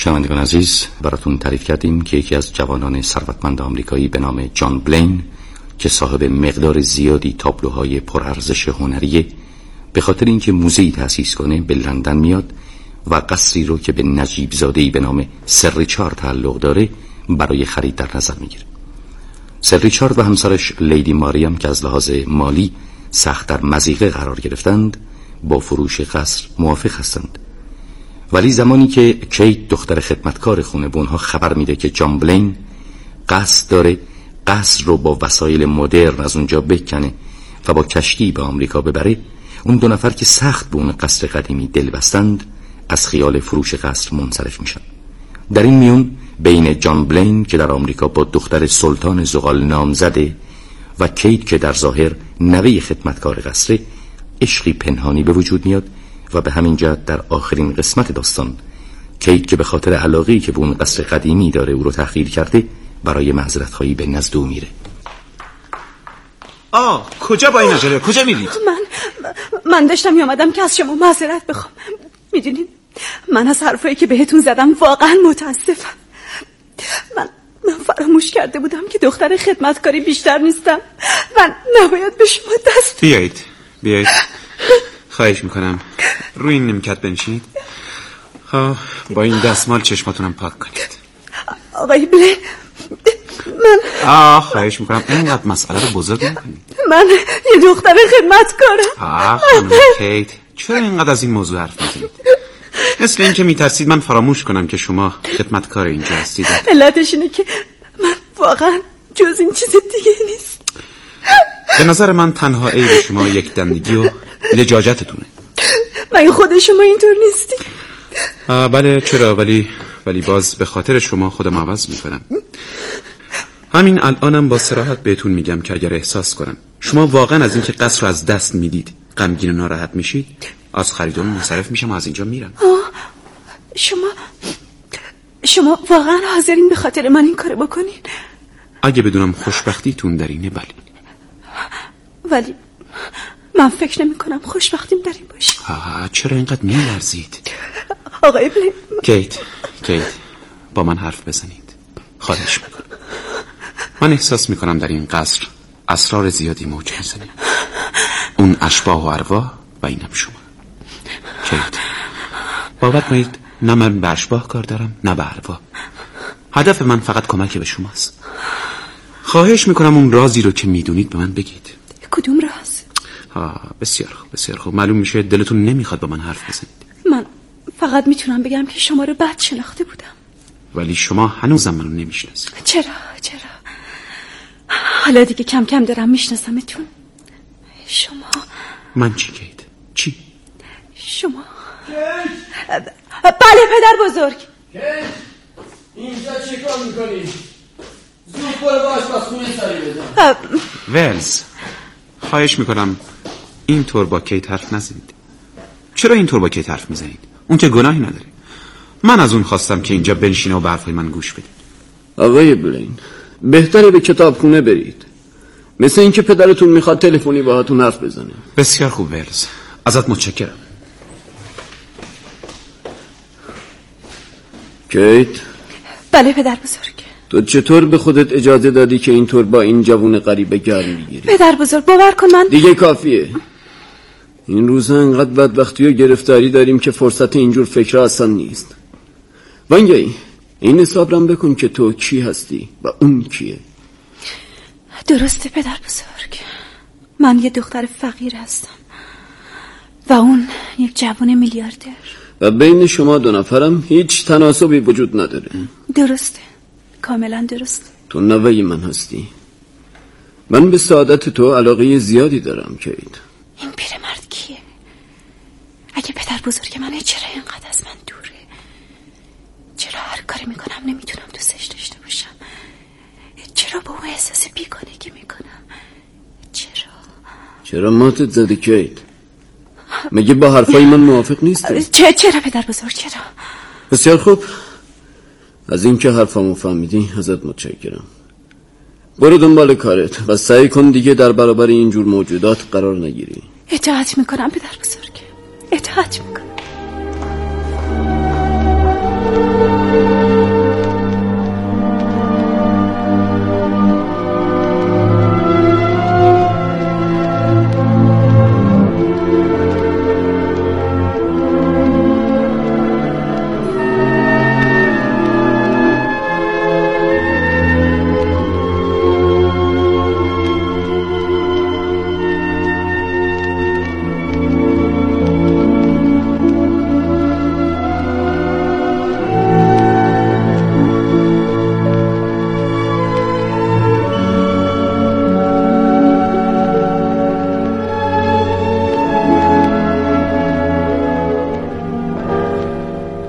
شنوندگان عزیز، براتون تعریف کردیم که یکی از جوانان ثروتمند آمریکایی به نام جان بلین که صاحب مقدار زیادی تابلوهای پرارزش هنریه، به خاطر اینکه موزه‌ای تأسیس کنه به لندن میاد و قصری رو که به نجیب زاده‌ای به نام سر ریچارد تعلق داره برای خرید در نظر میگیره. سر ریچارد و همسرش لیدی ماریم که از لحاظ مالی سخت در مضیقه قرار گرفتند با فروش قصر موافق هستند. ولی زمانی که کیت دختر خدمتکار خونه به اونها خبر میده که جان بلین قصد داره قصر رو با وسایل مدرن از اونجا بکنه و با کشتی به آمریکا ببره، اون دو نفر که سخت به اون قصر قدیمی دل بستند از خیال فروش قصر منصرف میشن. در این میون بین جان بلین که در آمریکا با دختر سلطان زغال نامزده و کیت که در ظاهر نوه خدمتکار قصره عشقی پنهانی به وجود میاد و به همین جهت در آخرین قسمت داستان کیت که به خاطر علاقه‌ای که به اون قصر قدیمی داره او رو تحقیر کرده برای معذرت‌خواهی به نزد او میره. کجا با این عجله؟ کجا میرید؟ من داشتم میامدم که از شما معذرت بخوام. میدونین من از حرفایی که بهتون زدم واقعا متاسفم. من فراموش کرده بودم که دختر خدمتکاری بیشتر نیستم و نباید به شما دست. بیایید خواهش میکنم روی این نیمکت بنشینید. با این دستمال چشماتونم پاک کنید. آقای بلین، خواهش میکنم اینقدر مسئله رو بزرگ نکنید. من یه دختر خدمتکارم. خانم کیت، چرا اینقدر از این موضوع حرف میزنید؟ مثل این که میترسید من فراموش کنم که شما خدمتکار اینجا هستید. علتش اینه که من واقعا جز این چیز دیگه نیست. به نظر من تنها عیب شما یک دندگی و لجاجتتونه. من خود شما اینطور نیستی. بله چرا، ولی باز به خاطر شما خودم عوض میکنم. همین الانم با صراحت بهتون میگم که اگر احساس کنم شما واقعا از این که قصر رو از دست میدید غمگین و ناراحت میشید، از خریدون منصرف میشم و از اینجا میرم. شما واقعا حاضرین به خاطر من این کارو بکنین؟ اگه بدونم خوشبختیتون در اینه بله. ولی من فکر نمی کنم خوشبختیم در این باشه. چرا اینقدر میلرزید؟ آقای بلین، کیت با من حرف بزنید، خواهش میکنم. من احساس میکنم در این قصر اسرار زیادی موج میزنه. اون اشباح و ارواح و اینم شما. کیت، باور کنید نه من به اشباح کار دارم نه به ارواح. هدف من فقط کمک به شماست. خواهش میکنم اون رازی رو که میدونید به من بگید. کدوم راز؟ بسیار خوب. معلوم میشه دلتون نمیخواد با من حرف بزنید. من فقط میتونم بگم که شما رو بد شناخته بودم. ولی شما هنوزم منو نمیشناسید. چرا؟ حالا دیگه کم کم دارم میشناسمتون. شما من چی کیت؟ چی؟ شما بله پدر بزرگ. اینجا چی کار میکنی؟ زود برو با آشپزخونه سری بزن. ولز، خواهش میکنم اینطور با کیت حرف نزنید. چرا اینطور با کیت حرف میزنید؟ اون که گناهی نداره. من از اون خواستم که اینجا بنشینه و به حرفای من گوش بدید. آقای بلین، بهتره به کتابخونه برید. مثل این که پدرتون میخواد تلفنی باهاتون حرف بزنه. بسیار خوب ولز، ازت متشکرم. کیت؟ بله پدر بزرگ. تو چطور به خودت اجازه دادی که اینطور با این جوون غریبه گرم بگیری؟ پدر بزرگ باور کن من دیگه کافیه. این روزا انقدر بدبختی و گرفتاری داریم که فرصت اینجور فکر اصلا نیست. وانگهی این حسابم بکن که تو کی هستی و اون کیه. درسته پدر بزرگ، من یه دختر فقیر هستم و اون یک جوان میلیاردر و بین شما دو نفرم هیچ تناسبی وجود نداره. درسته، کاملا درسته. تو نوهی من هستی. من به سعادت تو علاقه زیادی دارم کیت. این پیرمرد کیه؟ اگه پدر بزرگ منه چرا اینقدر از من دوره؟ چرا هر کاری میکنم نمیتونم دوستش داشته باشم؟ چرا با اون احساس بیگانگی میکنم؟ چرا ماتت زده کیت؟ مگه با حرفای من موافق نیستی؟ چرا پدر بزرگ چرا؟ بسیار خوب، از این که حرفامو فهمیدی ازت متشکرم. برو دنبال کارت و سعی کن دیگه در برابر اینجور موجودات قرار نگیری. اطاعت میکنم پدر بزرگ، اطاعت میکنم.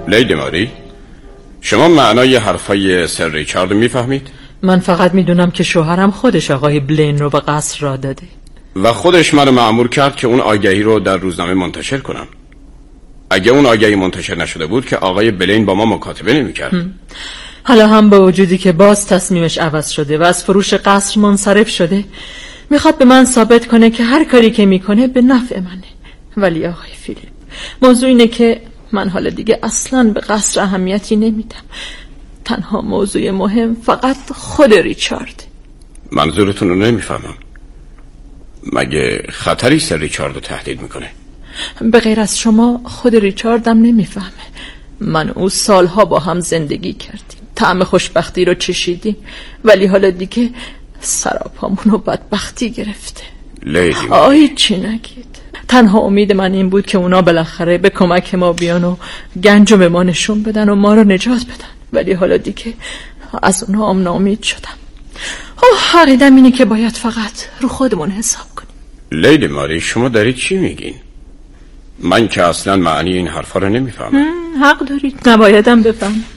لیدی ماری، شما معنای حرفای سر ریچارد میفهمید؟ من فقط میدونم که شوهرم خودش آقای بلین رو به قصر را داده و خودش منو مأمور کرد که اون آگهی رو در روزنامه منتشر کنم. اگه اون آگهی منتشر نشده بود که آقای بلین با ما مکاتبه نمی‌کرد. حالا هم با وجودی که باز تصمیمش عوض شده و از فروش قصر منصرف شده، میخواد به من ثابت کنه که هر کاری که میکنه به نفع منه. ولی آقای فیلیپ، موضوع اینه که من حالا دیگه اصلاً به قصر اهمیتی نمیدم. تنها موضوع مهم فقط خود ریچارد. منظورتون رو نمیفهمم. مگه خطری سر ریچارد رو تهدید میکنه؟ به غیر از شما خود ریچاردم نمیفهمه. من او سالها با هم زندگی کردیم، طعم خوشبختی رو چشیدیم، ولی حالا دیگه سراپامون رو بدبختی گرفته. لیدی آی چی نگید. تنها امید من این بود که اونا بالاخره به کمک ما بیان و گنج رو به ما نشون بدن و ما رو نجات بدن، ولی حالا دیگه از اونا ناامید شدم. عقیدم اینه که باید فقط رو خودمون حساب کنیم. لیدی ماری، شما دارید چی میگین؟ من که اصلا معنی این حرفا رو نمیفهمم. حق دارید، نبایدم بفهمید.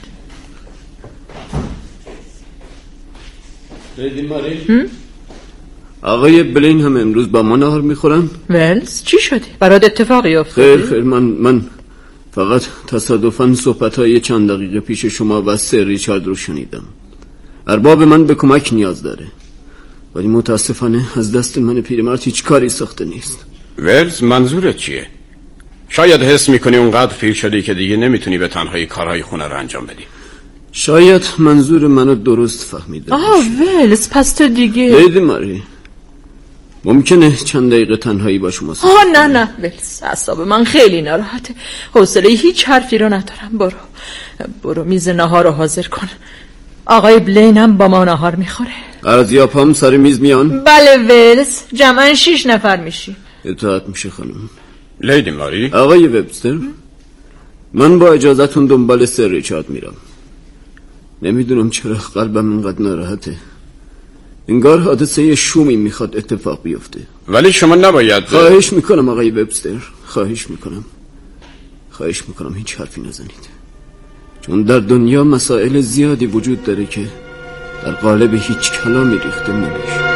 لیدی ماری، آقای بلین هم امروز با ما نهار میخورن؟ ولز چی شده؟ برات اتفاقی افتاده؟ خیر من فقط تصادفاً صحبت‌های چند دقیقه پیش شما و سر ریچارد رو شنیدم. ارباب من به کمک نیاز داره، ولی متاسفانه از دست من پیرمرد هیچ کاری ساخته نیست. ولز منظورت چیه؟ شاید حس میکنی اونقدر پیر شدی که دیگه نمیتونی به تنهایی کارهای خونه رو انجام بدی. شاید منظور منو درست فهمیده باشی. ولز پس تو دیگه لیدی ماری، ممکنه چند دقیقه تنهایی با شما نه ولز، اعصاب من خیلی ناراحته، حوصله هیچ حرفی رو ندارم. برو میز نهار رو حاضر کن. آقای بلینم با ما نهار میخوره. ارزیاب هم سر میز میان؟ بله ولز، جمعاً 6 نفر میشی. اطاعت میشه خانم. لیدی ماری، آقای وبستر، من با اجازهتون دنبال سر ریچارد میرم. نمیدونم چرا قلبم اینقدر ناراحته. انگار حادثه شومی میخواد اتفاق بیفته. ولی شما نباید. خواهش میکنم آقای وبستر، خواهش میکنم هیچ حرفی نزنید، چون در دنیا مسائل زیادی وجود داره که در قالب هیچ کلامی ریخته نمیشه.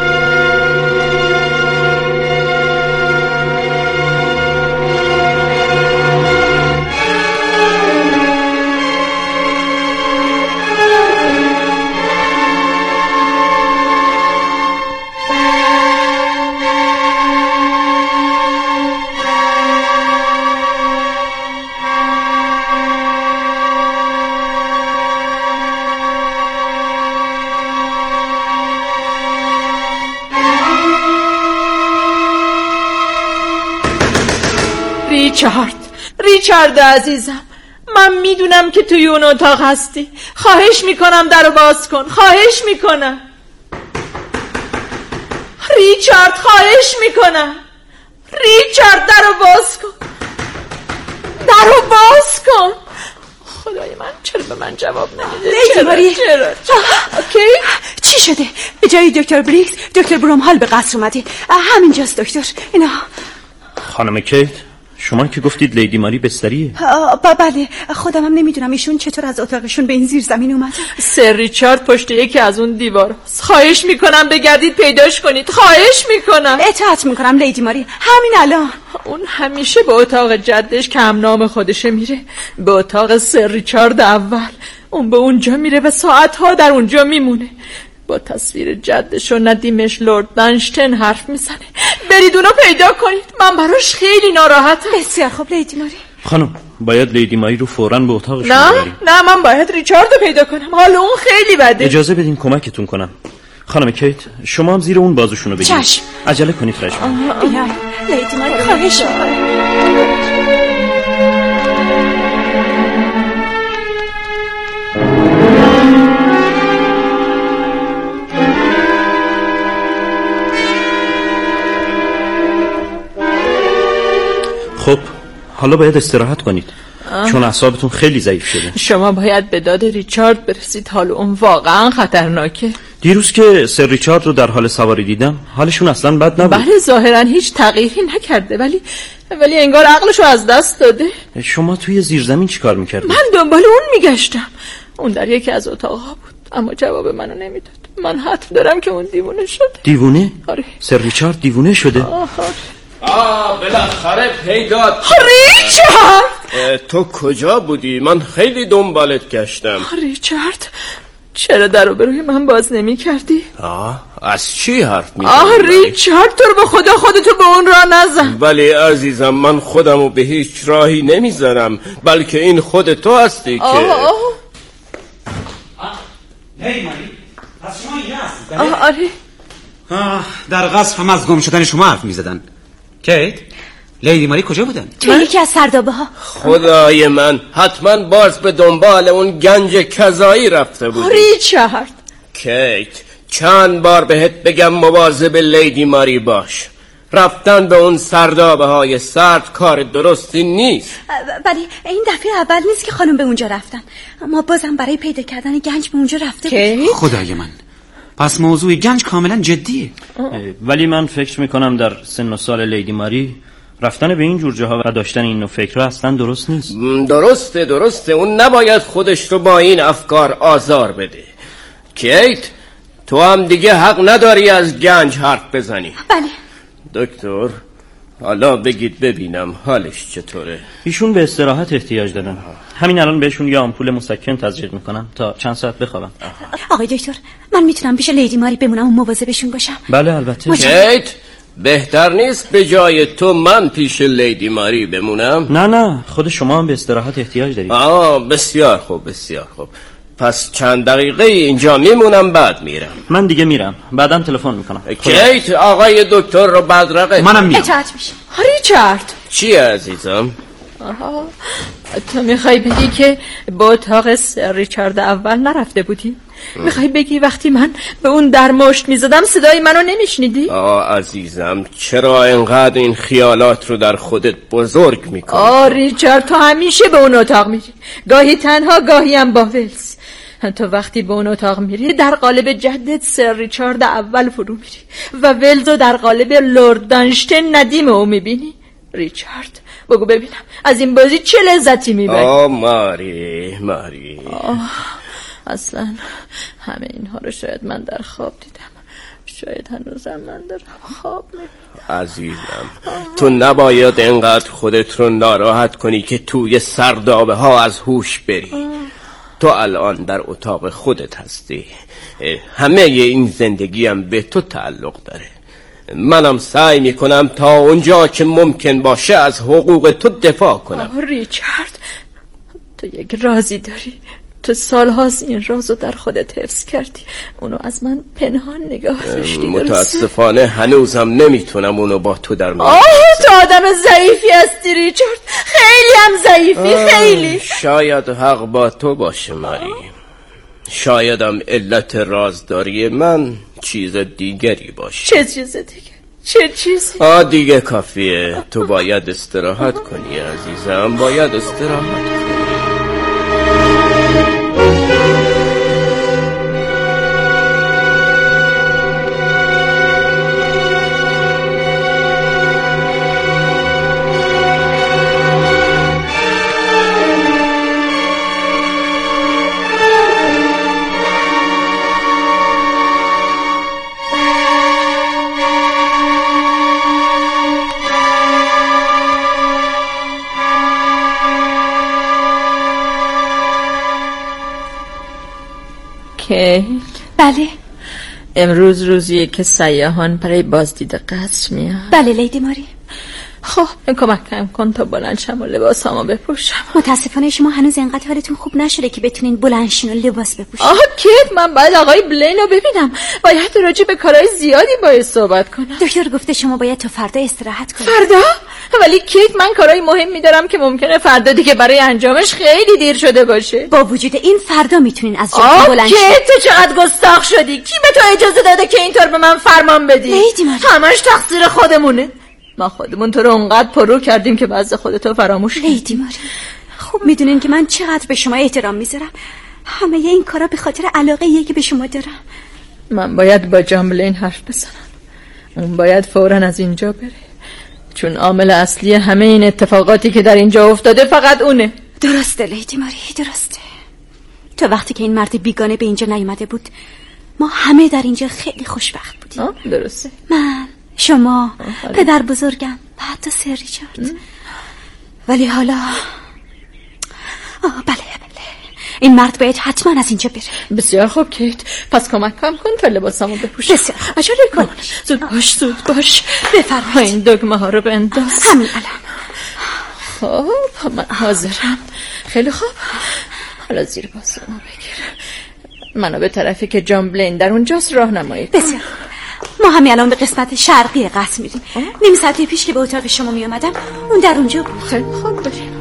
ریچارد عزیزم، من میدونم که توی اون اتاق هستی. خواهش میکنم درو باز کن، خواهش میکنم. ریچارد، خواهش میکنم. ریچارد، درو باز کن. خدای من، چرا به من جواب نمیده؟ لیدی ماری، اوکی؟ چی شده؟ به جای دکتر بریکس دکتر برومهال به قصر اومده. همینجاست دکتر. اینا خانم کیت، شما که گفتید لیدی ماری بستریه. بله، خودم هم نمیدونم ایشون چطور از اتاقشون به این زیر زمین اومد. سر ریچارد پشت یکی از اون دیوار. خواهش میکنم بگردید پیداش کنید، خواهش میکنم. اطاعت میکنم لیدی ماری، همین الان. اون همیشه به اتاق جدش که هم نام خودشه میره، به اتاق سر ریچارد اول. اون به اونجا میره و ساعتها در اونجا میمونه، با تصویر جدش و ندیمش لرد دانشتن حرف میزنه. برید اونو پیدا کنید، من براش خیلی ناراحتم. بسیار خوب لیدی ماری. خانم، باید لیدی ماری رو فوراً به اتاقش ببریم. نه، من باید ریچارد رو پیدا کنم، حال اون خیلی بده. اجازه بدین کمکتون کنم. خانم کیت، شما هم زیر اون بازوشونو بگیرید. چشم. عجله کنید خواهش می‌کنم. بیاین لیدی ماری، خواهش میکنم. خب، حالا باید استراحت کنید. چون اعصابتون خیلی ضعیف شده. شما باید به داد ریچارد برسید، حال اون واقعا خطرناکه. دیروز که سر ریچارد رو در حال سواری دیدم حالشون اصلا بد نبود. بله ظاهرا هیچ تغییری نکرده، ولی انگار عقلشو از دست داده. شما توی زیرزمین چی کار میکردی؟ من دنبال اون میگشتم. اون در یکی از اتاقها بود اما جواب منو نمیداد. من حتم دارم که اون دیوونه شده. دیوونه؟ آره. سر ریچارد دیوونه شده؟ بالاخره پیدات. ریچارد تو کجا بودی؟ من خیلی دنبالت گشتم. ریچارد چرا درو به روی من باز نمی کردی؟ از چی حرف میزنی؟ ریچارد تو رو به خدا خودتو به اون راه نزن. ولی عزیزم من خودمو به هیچ راهی نمیزنم، بلکه این خود تو هستی که هی ماری از شما اینجا هست؟ آره. در قصر هم از گم شدن شما حرف میزدن. کیت؟ لیدی ماری کجا بودن؟ تو یکی از سردابه ها. خدای من، حتما باز به دنبال اون گنج کذایی رفته بود. ریچارد کیت، چند بار بهت بگم مواظب لیدی ماری باش. رفتن به اون سردابه های سرد کار درستی نیست. ولی این دفعه اول نیست که خانم به اونجا رفتن، اما بازم برای پیدا کردن گنج به اونجا رفته بود. خدای من، پس موضوع گنج کاملا جدیه. ولی من فکر میکنم در سن و سال لیدی ماری رفتن به این جور جاها و داشتن این نوع فکرها اصلا درست نیست. درسته اون نباید خودش رو با این افکار آزار بده. کیت، تو هم دیگه حق نداری از گنج حرف بزنی. بله دکتر، حالا بگید ببینم حالش چطوره؟ ایشون به استراحت احتیاج دارن. همین الان بهشون یه آمپول مسکن تزریق میکنم تا چند ساعت بخوابن. آقای دکتر، من میتونم پیش لیدی ماری بمونم و مواظبشون باشم؟ بله البته. کیت، بهتر نیست به جای تو من پیش لیدی ماری بمونم؟ نه خود شما هم به استراحت احتیاج دارید. بسیار خوب. پس چند دقیقه اینجا میمونم بعد میرم. من دیگه میرم، بعداً تلفن میکنم. کیت، آقای دکتر رو بدرقه. منم میام. اطاعت میشه. ریچارد چی عزیزم؟ تو میخوای بگی که با اتاق سر ریچارد اول نرفته بودی؟ میخوای بگی وقتی من به اون در مشت میزدم صدای منو نمیشنیدی؟ عزیزم، چرا اینقدر این خیالات رو در خودت بزرگ میکنی؟ ریچارد، تو همیشه به اون اتاق میری، گاهی تنها گاهی هم با ولز. تو وقتی به اون اتاق میری در قالب جدت سر ریچارد اول فرو میری و ولزو در قالب لورد دانشتن ندیم او میبینی. ریچارد بگو ببینم از این بازی چه لذتی میبری؟ ماری اصلا همه اینها رو شاید من در خواب دیدم، شاید هنوزم من دارم خواب میبینم. عزیزم، تو نباید اینقدر خودت رو ناراحت کنی که توی سردابه ها از هوش بری. تو الان در اتاق خودت هستی. همه این زندگیم به تو تعلق داره. منم سعی میکنم تا اونجا که ممکن باشه از حقوق تو دفاع کنم. ریچارد، تو یک رازی داری. تو سالهاست این رازو در خودت حفظ کردی، اونو از من پنهان نگاه داشتی. متاسفانه هنوزم نمیتونم اونو با تو در میون. تو آدم ضعیفی هستی ریچارد، خیلی هم ضعیفی. خیلی. شاید حق با تو باشه ماری، شایدم علت رازداری من چیز دیگری باشه. چه چیز دیگه؟ چه چیزی؟ دیگه کافیه. تو باید استراحت کنی عزیزم، باید استراحت کنی. بله. امروز روزیه که سیاحان برای بازدید قصر میان. بله لیدی ماری. خب کمکم کن تا بلند شم و لباسامو بپوشم. متاسفانه شما هنوز اینقدر حالتون خوب نشده که بتونین بلند شین و لباس بپوشین. کیت، من باید آقای بلین رو ببینم. باید راجع به کارهای زیادی باید صحبت کنم. دکتر گفته شما باید تا فردا استراحت کنید. فردا؟ ولی کیت، من کارهای مهمی دارم که ممکنه فردا دیگه برای انجامش خیلی دیر شده باشه. با وجود این فردا میتونین از جا بلند شین. کیت، تو چقدر گستاخ شدی. کی به تو اجازه داده که اینطور به من فرمان بدی؟ لیدی ماری، همش تقصیر خودمونه. ما خودمون تو رو اونقدر پرو کردیم که بعض خودتو فراموش کردی. لیدی ماری، خوب میدونین که من چقدر به شما احترام میذارم. همه این کارا به خاطر علاقه‌ایه که به شما دارم. من باید با جان بلین حرف بزنم. اون باید فوراً از اینجا بره، چون عامل اصلی همه این اتفاقاتی که در اینجا افتاده فقط اونه. درسته لیدی ماری، درسته. تا وقتی که این مرد بیگانه به اینجا نیومده بود ما همه در اینجا خیلی خوشبخت بودیم. درسته. من، شما، پدر بزرگم و حتی سر ریچارد. ولی حالا بله این مرد باید حتما از اینجا بره. بسیار خوب کیت، پس کمک کن تا لباسمو بپوشم. بسیار عجله کن. زود باش. بفرمایید. این دگمه ها رو بنداز. همین الان. خب من حاضرم. خیلی خوب، حالا زیر بازومو بگیر، منو به طرفی که جان بلین در اونجاست راهنمایی کن. بسیار ما همین الان به قسمت شرقی قصر میریم. نیم ساعت پیش که به اتاق شما میامدم اون در اونجا بود. خیلی خوب بریم.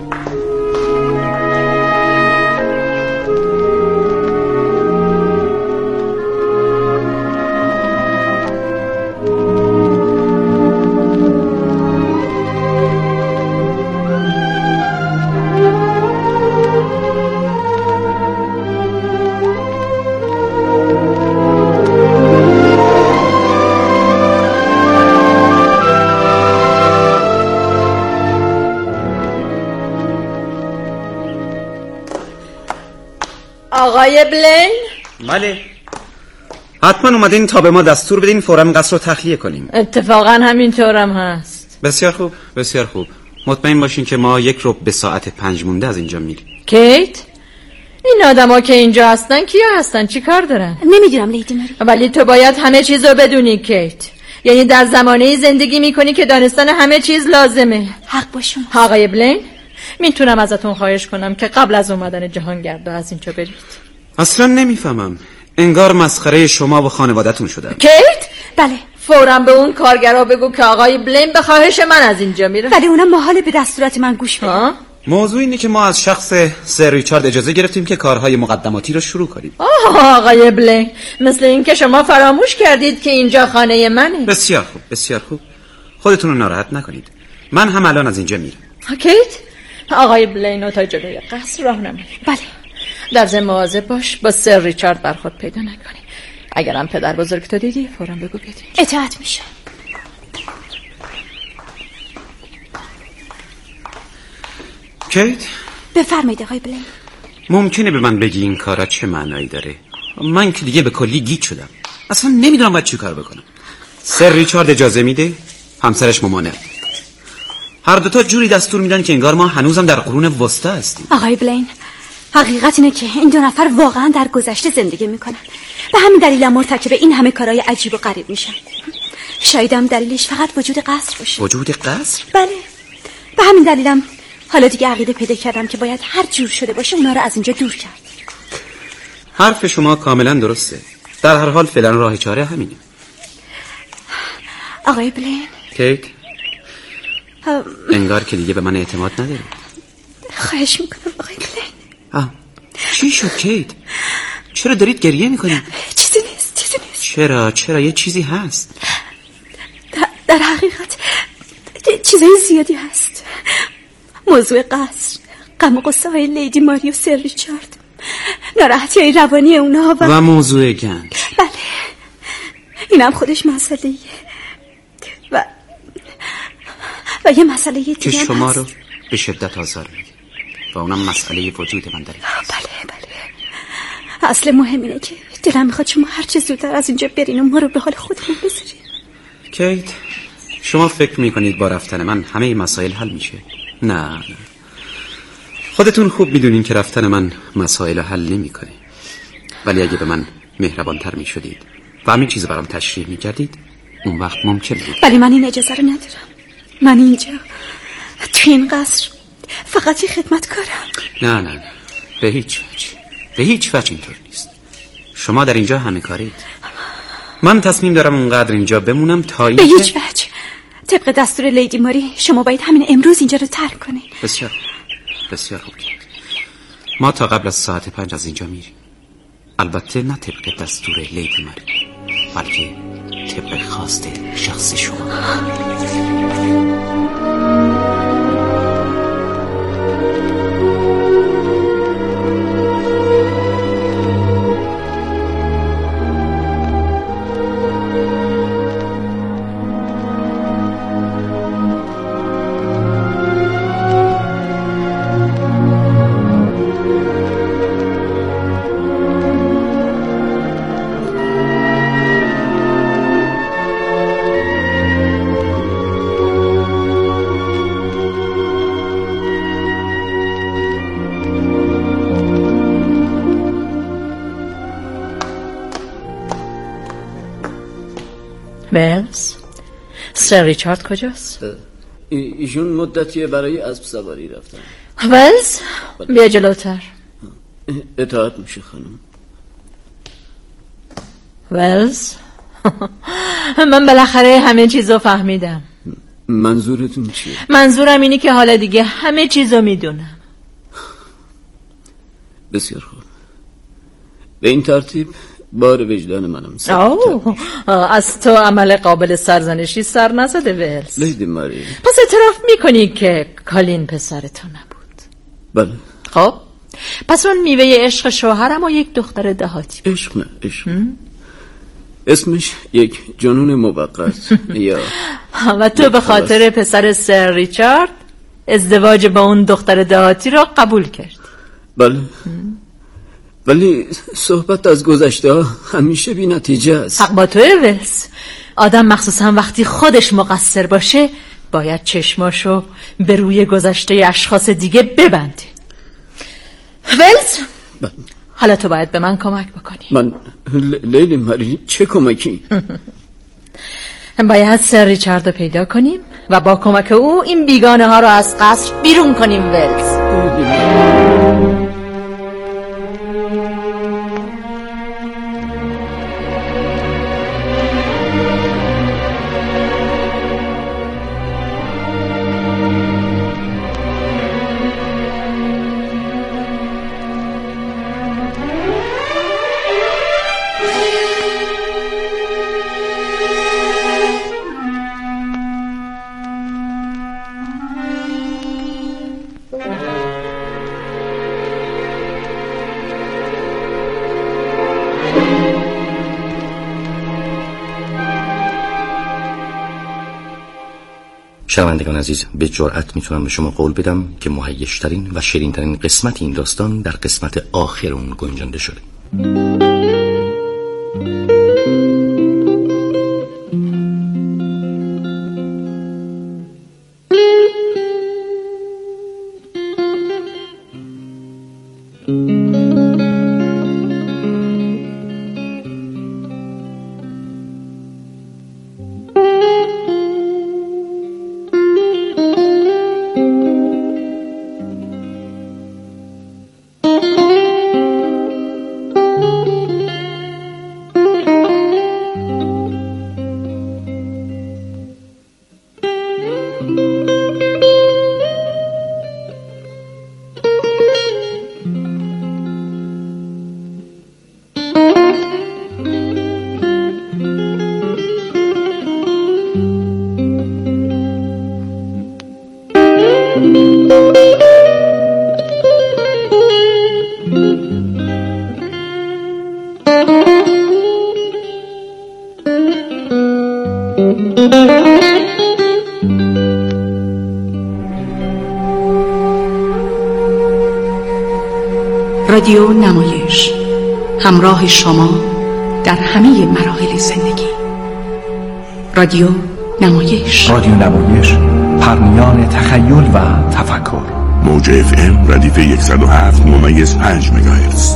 آقای بلین؟ بله، حتما اومدین تا به ما دستور بدین فوراً قصر رو تخلیه کنیم. اتفاقا همینطورم هست. بسیار خوب، بسیار خوب. مطمئن باشین که ما 1 ربع به ساعت 5 مونده از اینجا میریم. کیت؟ این آدما که اینجا هستن کیا هستن؟ چی کار دارن؟ نمیدونم لیدی ماری. ولی تو باید همه چیز رو بدونی کیت. یعنی در زمانه زندگی میکنی که دانستن همه چیز لازمه. حق با شما. آقای بلین، میتونم ازتون خواهش کنم که قبل از اومدن جهانگردا از اینجا برید؟ اصلا نمیفهمم، انگار مسخره شما و خانوادتون شدن. کیت؟ بله. فوراً به اون کارگرا بگو که آقای بلین به خواهش من از اینجا میره. ولی اونم محاله به دستورات من گوش بده. موضوع اینه که ما از شخص سر ریچارد اجازه گرفتیم که کارهای مقدماتی رو شروع کنیم. آقای بلین، مثل این که شما فراموش کردید که اینجا خانه منه. بسیار خوب، بسیار خوب. خودتون رو ناراحت نکنید، من هم الان از اینجا میرم. کیت؟ آقای بلین تا جلوی قصر راهنمایی. بله. در ضمن مواظب باش با سر ریچارد برخورد پیدا نکنی. اگرم پدر بزرگ تو دیدی فوراً بگو بیاد. اطاعت میشه. کیت؟ بفرمایید آقای بلین. ممکنه به من بگی این کارا چه معنایی داره؟ من که دیگه به کلی گیج شدم، اصلا نمیدونم باید چی کار بکنم. سر ریچارد اجازه میده، همسرش ممانع. هر دوتا جوری دستور میدن که انگار ما هنوزم در قرون وسطا هستیم. آقای بلین، حقیقت اینه که این 2 نفر واقعا در گذشته زندگی میکنن. به همین دلیل مرتکب این همه کارهای عجیب و غریب میشن. شایدم دلیلش فقط وجود قصر باشه. وجود قصر؟ بله. به همین دلیلم حالا دیگه عقیده پیدا کردم که باید هر جور شده باشه اونا رو از اینجا دور کرد. حرف شما کاملا درسته. در هر حال فعلا راه چاره همینه. آقای بلین. کیت؟ انگار که دیگه به من اعتماد نداری. خواهش میکنم آقای بلین. چی شد کیت؟ چرا دارید گریه میکنید؟ چیزی نیست. چرا یه چیزی هست. در حقیقت چیزای زیادی هست. موضوع قصر، غم و غصه های لیدی ماری و سر ریچارد، ناراحتی های روانی اونها و موضوع گنج. بله، اینم خودش مسئله‌ایه و یه مسئله دیگه که شما رو به شدت آزار میده و اونم مسئله وجود من داره. بله. اصل مهم اینه که دلم میخواد شما هر چه زودتر از اینجا برین و ما رو به حال خودمون بذارین. کیت، شما فکر میکنید با رفتن من همه این مسائل حل میشه؟ نه، خودتون خوب میدونین که رفتن من مسائل حل نمیکنه. ولی اگه به من مهربانتر میشدید و همین چیز برام تشریح میکردید اون وقت ممکن بود. ولی من این اجازه رو ندارم. من اینجا تو این قصر فقط یه خدمتکارم. نه، به هیچ وجه اینطور نیست. شما در اینجا همه کارید. من تصمیم دارم اونقدر اینجا بمونم تا این به هیچ وجه. طبق دستور لیدی ماری شما باید همین امروز اینجا رو ترک کنین. بسیار خوب. ما تا قبل از ساعت 5 از اینجا میریم. البته نه طبق دستور لیدی ماری، بلکه طبق خواست شخص شما. ولز، سر ریچارد کجاست؟ ایشون مدتیه برای اسب سواری رفتن. ولز، بیا جلوتر. اطاعت میشه خانم. ولز، من بالاخره همه چیزو فهمیدم. منظورتون چیه؟ منظورم اینی که حالا دیگه همه چیزو میدونم. بسیار خوب. به این ترتیب بار وجدان منم از تو عمل قابل سرزنشی سر نزده ولز. لیدی ماری، پس اعتراف میکنی که کالین پسر تو نبود؟ بله. خب پس اون میوه عشق شوهرم و یک دختر دهاتی بود. عشق نه، عشق اسمش یک جنون موقت. یا و تو به خاطر پسر سر ریچارد ازدواج با اون دختر دهاتی را قبول کرد؟ بله. ولی صحبت از گذشته ها همیشه بی نتیجه است. حق با توی ولز. آدم مخصوصا وقتی خودش مقصر باشه باید چشماشو به روی گذشته اشخاص دیگه ببنده. ولز، حالا تو باید به من کمک بکنی. من لیلی ماری، چه کمکی؟ باید سر ریچارد رو پیدا کنیم و با کمک او این بیگانه ها رو از قصر بیرون کنیم. ولز، شنوندگان عزیز، به جرأت میتونم به شما قول بدم که مهیج‌ترین و شیرین‌ترین قسمت این داستان در قسمت آخر اون گنجانده شده. رادیو نمایش، همراه شما در همه مراحل زندگی. رادیو نمایش، رادیو نمایش، پرمیان تخیل و تفکر. موج FM ردیف 107.5 مگاهرتز.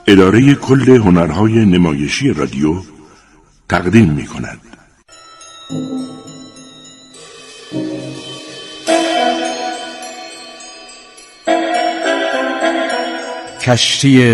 اداره کل هنرهای نمایشی رادیو تقدیم می کند. کشتی